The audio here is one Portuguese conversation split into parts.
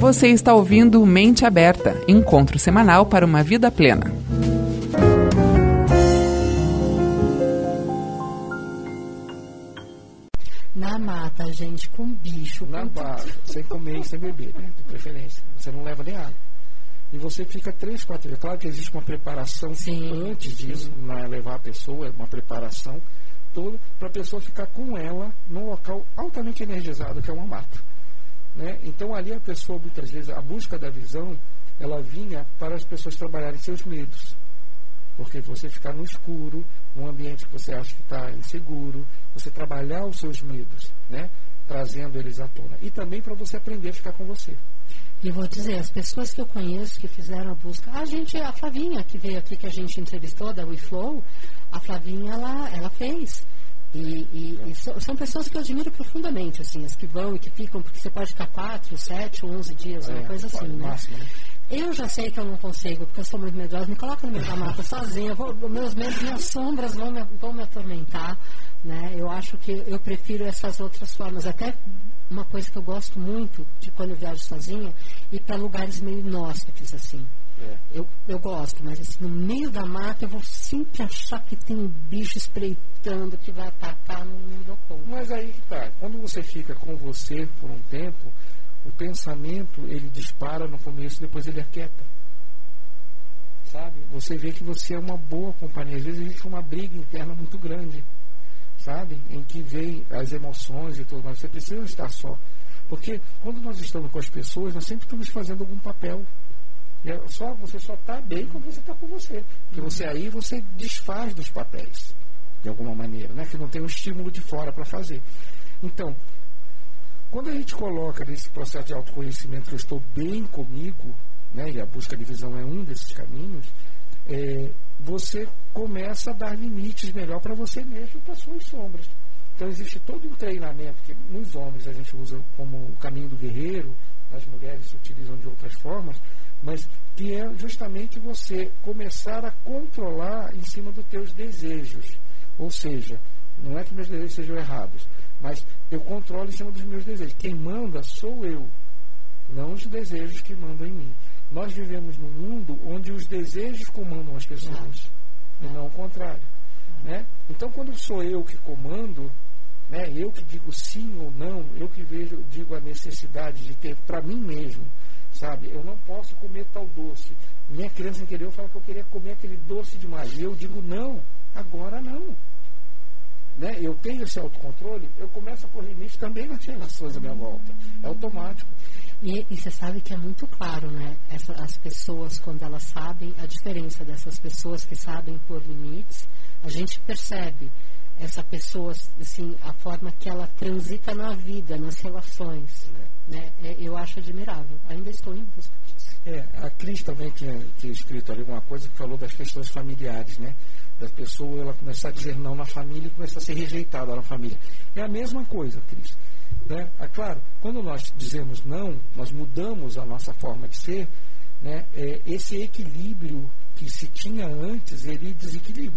Você está ouvindo Mente Aberta, encontro semanal para uma vida plena. Na mata, gente, com bicho. Na base, sem comer e sem beber, né? De preferência. Você não leva nem água. E você fica 3, 4 dias. Claro que existe uma preparação antes disso, não é levar a pessoa, é uma preparação toda para a pessoa ficar com ela num local altamente energizado, que é uma mata. Né? Então ali a pessoa, muitas vezes, a busca da visão, ela vinha para as pessoas trabalharem seus medos. Porque você ficar no escuro, num ambiente que você acha que está inseguro, você trabalhar os seus medos, né? Trazendo eles à tona. E também para você aprender a ficar com você. E vou dizer, as pessoas que eu conheço que fizeram a busca, a Flavinha, que veio aqui, que a gente entrevistou, da WeFlow, a Flavinha, ela fez. São pessoas que eu admiro profundamente, assim, as que vão e que ficam, porque você pode ficar 4, 7, 11 dias, uma coisa assim, né? Máximo, né? Eu já sei que eu não consigo, porque eu sou muito medrosa, me coloca no meio da mata sozinha, meus medos, minhas sombras vão me atormentar, né? Eu acho que eu prefiro essas outras formas, até uma coisa que eu gosto muito de quando eu viajo sozinha, ir para lugares meio inóspitos, assim. Eu gosto, mas assim, no meio da mata eu vou sempre achar que tem um bicho espreitando que vai atacar, não dou conta. Mas aí que tá, quando você fica com você por um tempo, o pensamento, ele dispara no começo, depois ele aquieta. Sabe? Você vê que você é uma boa companhia. Às vezes existe uma briga interna muito grande, sabe? Em que vem as emoções e tudo mais. Você precisa estar só. Porque quando nós estamos com as pessoas, nós sempre estamos fazendo algum papel. Você só está bem quando você está com você. Porque você desfaz dos papéis, de alguma maneira, né? Que não tem um estímulo de fora para fazer. Então, quando a gente coloca nesse processo de autoconhecimento que eu estou bem comigo, né, e a busca de visão é um desses caminhos, você começa a dar limites melhor para você mesmo e para suas sombras. Então existe todo um treinamento que nos homens a gente usa como o caminho do guerreiro, as mulheres se utilizam de outras formas, mas que é justamente você começar a controlar em cima dos teus desejos. Ou seja, não é que meus desejos sejam errados, mas eu controlo em cima dos meus desejos. Quem manda sou eu, não os desejos que mandam em mim. Nós vivemos num mundo onde os desejos comandam as pessoas, e não o contrário. Né? Então, quando sou eu que comando, né, eu que digo sim ou não, eu que digo a necessidade de ter para mim mesmo, sabe? Eu não posso comer tal doce. Minha criança interior fala que eu queria comer aquele doce demais. E eu digo não, agora não. Né? Eu tenho esse autocontrole, eu começo a pôr limite também nas relações à minha volta. É automático. E você sabe que é muito claro, né? As pessoas, quando elas sabem, a diferença dessas pessoas que sabem pôr limites, a gente percebe essa pessoa, assim, a forma que ela transita na vida, nas relações. Né? Eu acho admirável. Ainda estou em busca disso. A Cris também tinha escrito ali uma coisa que falou das questões familiares, né? Da pessoa ela começar a dizer não na família e começar a ser rejeitada na família. É a mesma coisa, Cris. Né? Claro, quando nós dizemos não, nós mudamos a nossa forma de ser, né? Esse equilíbrio que se tinha antes, ele desequilibra.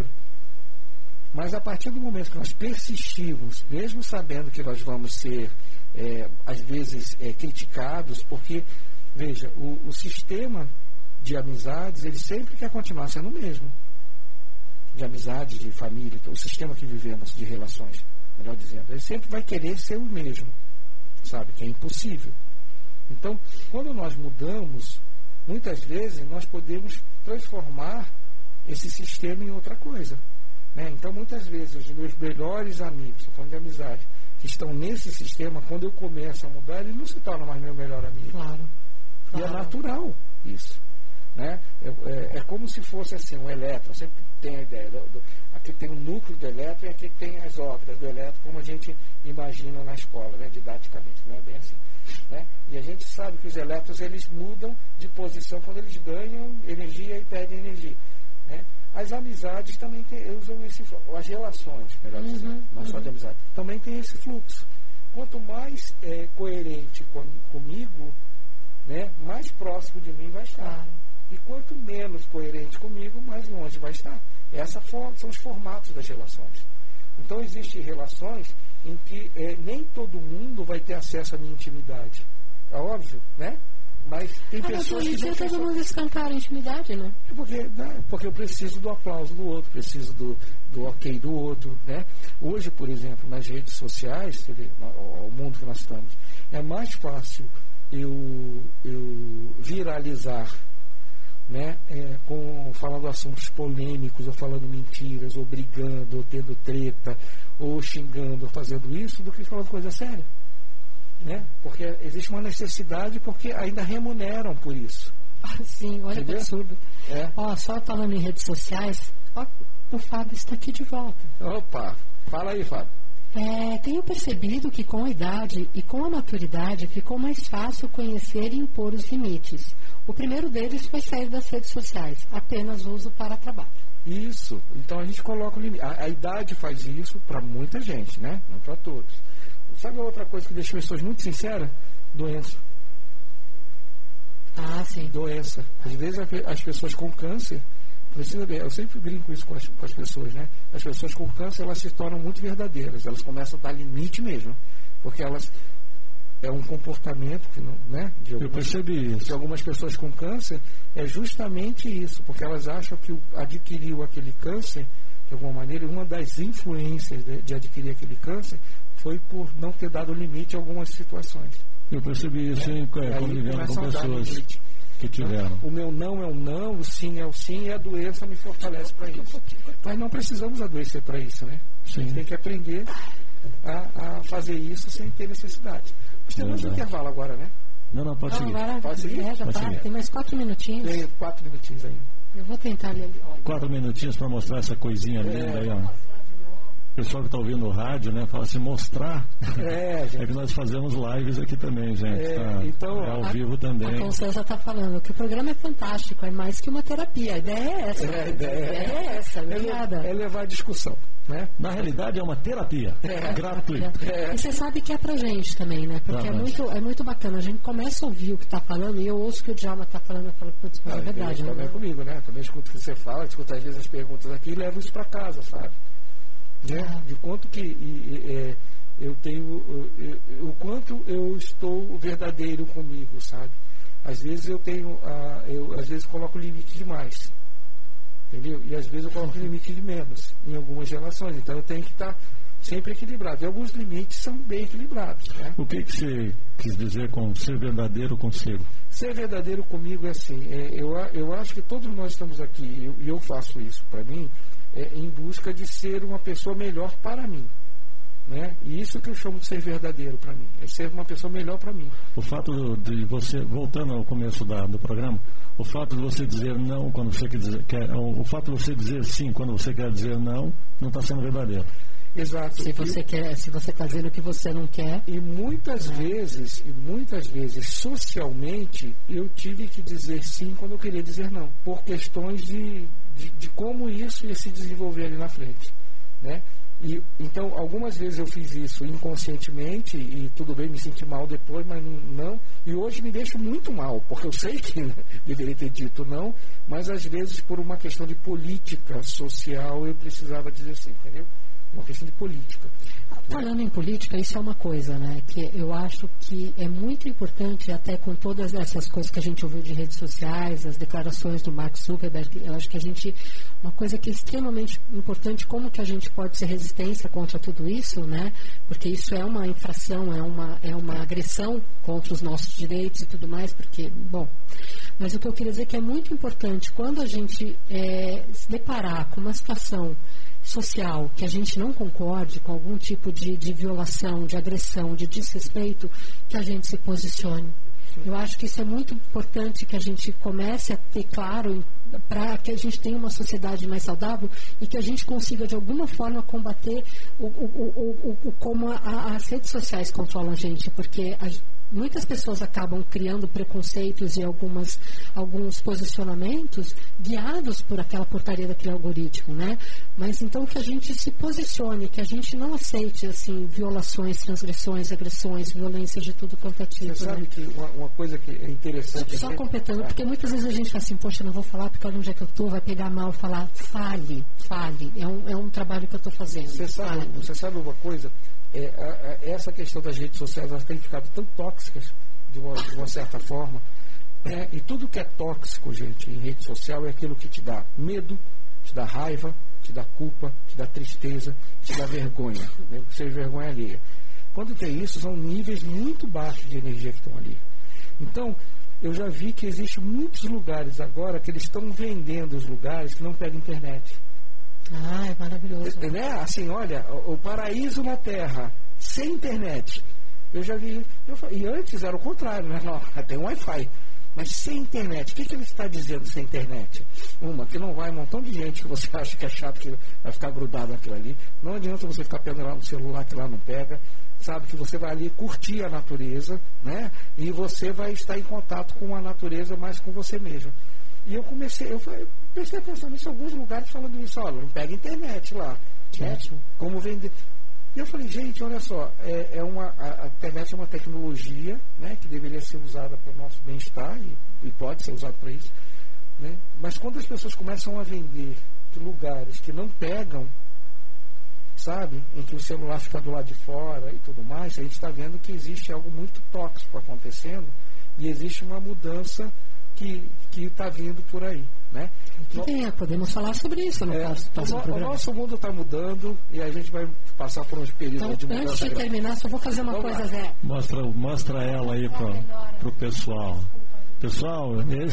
Mas a partir do momento que nós persistimos, mesmo sabendo que nós vamos ser, às vezes, criticados, porque, veja, o sistema de amizades, ele sempre quer continuar sendo o mesmo. De amizade, de família, o sistema que vivemos de relações, melhor dizendo, ele sempre vai querer ser o mesmo, sabe, que é impossível. Então, quando nós mudamos, muitas vezes nós podemos transformar esse sistema em outra coisa, né? Então, muitas vezes, os meus melhores amigos, estou falando de amizade, que estão nesse sistema, quando eu começo a mudar, eles não se tornam mais meu melhor amigo. Claro. E é natural isso. Né? É como se fosse assim, um elétron, sempre tem a ideia, aqui tem o núcleo do elétron e aqui tem as órbitas do elétron, como a gente imagina na escola, né? Didaticamente, não é bem assim. Né? E a gente sabe que os elétrons eles mudam de posição quando eles ganham energia e perdem energia. Né? As amizades também usam esse fluxo, as relações, melhor dizendo, não só de amizade, também tem esse fluxo. Quanto mais coerente comigo, né, mais próximo de mim vai estar. E quanto menos coerente comigo, mais longe vai estar. Essas são os formatos das relações. Então, existem relações em que nem todo mundo vai ter acesso à minha intimidade. É óbvio, né? Mas tem pessoas hoje em que dia não todo pensam. mundo escancara a intimidade, né? Porque eu preciso do aplauso do outro, preciso do ok do outro, né? Hoje, por exemplo, nas redes sociais, você vê, o mundo que nós estamos, é mais fácil eu viralizar, né? Falando assuntos polêmicos, ou falando mentiras, ou brigando, ou tendo treta, ou xingando, ou fazendo isso, do que falando coisa séria, né? Porque existe uma necessidade, porque ainda remuneram por isso. Sim, olha que absurdo. Só falando em redes sociais, o Fábio está aqui de volta. Opa, fala aí, Fábio. Tenho percebido que com a idade e com a maturidade ficou mais fácil conhecer e impor os limites. O primeiro deles foi sair das redes sociais, apenas uso para trabalho. Isso, então a gente coloca o limite. A idade faz isso para muita gente, né? Não para todos. Sabe outra coisa que deixa as pessoas muito sinceras? Doença. Ah, sim. Doença. Às vezes as pessoas com câncer, eu sempre brinco isso com as pessoas, né? As pessoas com câncer, elas se tornam muito verdadeiras, elas começam a dar limite mesmo, porque elas é um comportamento que não, né? Eu percebi isso. De algumas pessoas com câncer é justamente isso, porque elas acham que adquiriu aquele câncer de alguma maneira. Uma das influências de adquirir aquele câncer foi por não ter dado limite a algumas situações. Eu percebi isso convivendo com pessoas que tiveram. O meu não é um não, o sim é o sim, e a doença me fortalece para isso. Mas não precisamos adoecer para isso, né? Sim. A gente tem que aprender a fazer isso sem ter necessidade. Nós temos um intervalo agora, né? Não, pode seguir. Pode seguir? Já pode tá. seguir. Tem mais 4 minutinhos. Tem 4 minutinhos ainda. Eu vou tentar ler ali. 4 minutinhos para mostrar essa coisinha linda aí, ó. O pessoal que está ouvindo o rádio, né, fala assim, mostrar. Gente. É que nós fazemos lives aqui também, gente. Então, ao vivo também. A Constança está falando que o programa é fantástico, é mais que uma terapia. A ideia é essa. A ideia é essa, obrigada. É levar a discussão, né? Na realidade é uma terapia gratuita. E você sabe que é pra gente também, né? Porque é muito bacana. A gente começa a ouvir o que está falando e eu ouço o que o Djalma está falando e falo, putz, mas é verdade. Também é comigo, né? Também escuto o que você fala, escuto às vezes as perguntas aqui e levo isso para casa, sabe? Né? De quanto que eu tenho, o quanto eu estou verdadeiro comigo, sabe? Às vezes eu tenho, às vezes coloco limite demais, entendeu? E às vezes eu coloco limite de menos em algumas relações. Então eu tenho que estar sempre equilibrado. E alguns limites são bem equilibrados, né? O que você quis dizer com ser verdadeiro consigo? Ser verdadeiro comigo é assim. Eu acho que todos nós estamos aqui e eu faço isso para mim. Em busca de ser uma pessoa melhor para mim, né? E isso que eu chamo de ser verdadeiro para mim, é ser uma pessoa melhor para mim. O fato de você, voltando ao começo do programa, o fato de você dizer não quando você quer, o fato de você dizer sim quando você quer dizer não está sendo verdadeiro. Exato. Se você está dizendo que você não quer. E muitas vezes, socialmente, eu tive que dizer sim quando eu queria dizer não, por questões de como isso ia se desenvolver ali na frente, né? E então algumas vezes eu fiz isso inconscientemente e tudo bem, me senti mal depois, mas não. E hoje me deixo muito mal, porque eu sei que deveria ter dito não, mas às vezes por uma questão de política social eu precisava dizer sim, entendeu? Uma questão de política. Falando em política, isso é uma coisa, né, que eu acho que é muito importante, até com todas essas coisas que a gente ouviu de redes sociais, as declarações do Mark Zuckerberg, eu acho que uma coisa que é extremamente importante, como que a gente pode ser resistência contra tudo isso, né, porque isso é uma infração, é uma agressão contra os nossos direitos e tudo mais, porque, bom, mas o que eu queria dizer é que é muito importante, quando a gente se deparar com uma situação social, que a gente não concorde com algum tipo de violação, de agressão, de desrespeito, que a gente se posicione. Eu acho que isso é muito importante, que a gente comece a ter claro para que a gente tenha uma sociedade mais saudável e que a gente consiga de alguma forma combater como as redes sociais controlam a gente, porque muitas pessoas acabam criando preconceitos e alguns posicionamentos guiados por aquela porcaria daquele algoritmo, né? Mas então que a gente se posicione, que a gente não aceite assim violações, transgressões, agressões, violências de tudo quanto é tipo. Você sabe, né? Que uma coisa que é interessante... Só completando, porque muitas vezes a gente fala assim, poxa, não vou falar porque olha onde é que eu estou, vai pegar mal, falar, fale. É um trabalho que eu estou fazendo. Você sabe uma coisa? Essa questão das redes sociais, elas têm ficado tão tóxicas de uma certa forma, E tudo que é tóxico, gente, em rede social é aquilo que te dá medo, te dá raiva, te dá culpa, te dá tristeza, te dá vergonha, né? Você vergonha alheia. Quando tem isso, são níveis muito baixos de energia que estão ali. Então, eu já vi que existem muitos lugares agora que eles estão vendendo os lugares que não pegam internet. Ah, é maravilhoso. Né? Assim, olha, o paraíso na Terra, sem internet. Eu já vi. E antes era o contrário, né? Não, tem Wi-Fi. Mas sem internet, o que ele está dizendo sem internet? Que não vai um montão de gente que você acha que é chato, que vai ficar grudado naquilo ali. Não adianta você ficar pegando lá no celular que lá não pega. Sabe, que você vai ali curtir a natureza, né? E você vai estar em contato com a natureza, mais com você mesmo. E eu comecei a pensar nisso em alguns lugares falando isso. Olha, não pega internet lá. Né? Como vender. E eu falei, gente, olha só, a internet é uma tecnologia, né, que deveria ser usada para o nosso bem-estar e pode ser usada para isso. Né? Mas quando as pessoas começam a vender de lugares que não pegam, sabe, em que o celular fica do lado de fora e tudo mais, a gente está vendo que existe algo muito tóxico acontecendo e existe uma mudança que está vindo por aí. Né? Podemos falar sobre isso no próximo programa. O nosso mundo está mudando e a gente vai passar por uns períodos de mudança. Antes de terminar, só vou fazer uma coisa, Zé. Mostra ela aí para o pessoal. Pessoal,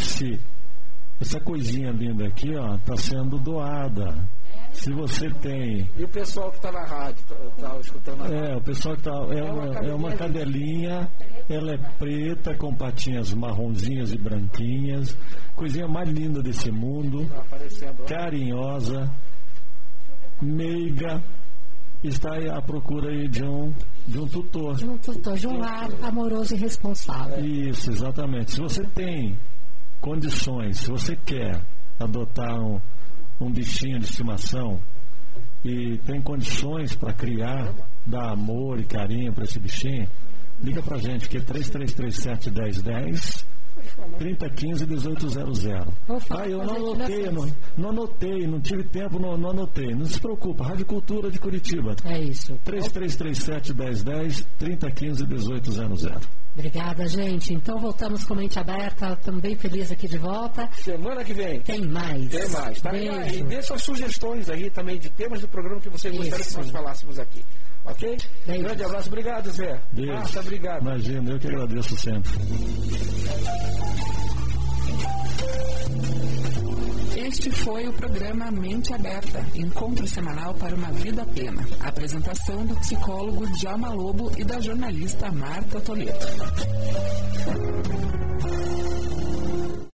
essa coisinha linda aqui, está sendo doada. Se você tem... E o pessoal que está na rádio, está escutando a rádio? O pessoal que está... É uma cadelinha, ela é preta, com patinhas marronzinhas e branquinhas. Coisinha mais linda desse mundo. Carinhosa, meiga. Está aí à procura aí de um tutor. De um lar amoroso e responsável. Isso, exatamente. Se você tem condições, se você quer adotar um bichinho de estimação e tem condições para criar, dar amor e carinho para esse bichinho, liga pra gente, que é 3337-1010 3015-1800. Eu não anotei, não tive tempo, não anotei. Não se preocupa, Rádio Cultura de Curitiba. É isso. 3337-1010 3015-1800. Obrigada, gente. Então voltamos com mente aberta. Estamos bem felizes aqui de volta. Semana que vem. Tem mais. Tá? E dê suas sugestões aí também de temas do programa que você gostaria que nós falássemos aqui. Ok? Beijos. Grande abraço. Obrigado, Zé. Marta, obrigado. Imagina, eu que agradeço sempre. Este foi o programa Mente Aberta, encontro semanal para uma vida plena. Apresentação do psicólogo Djalma Lobo e da jornalista Marta Toledo.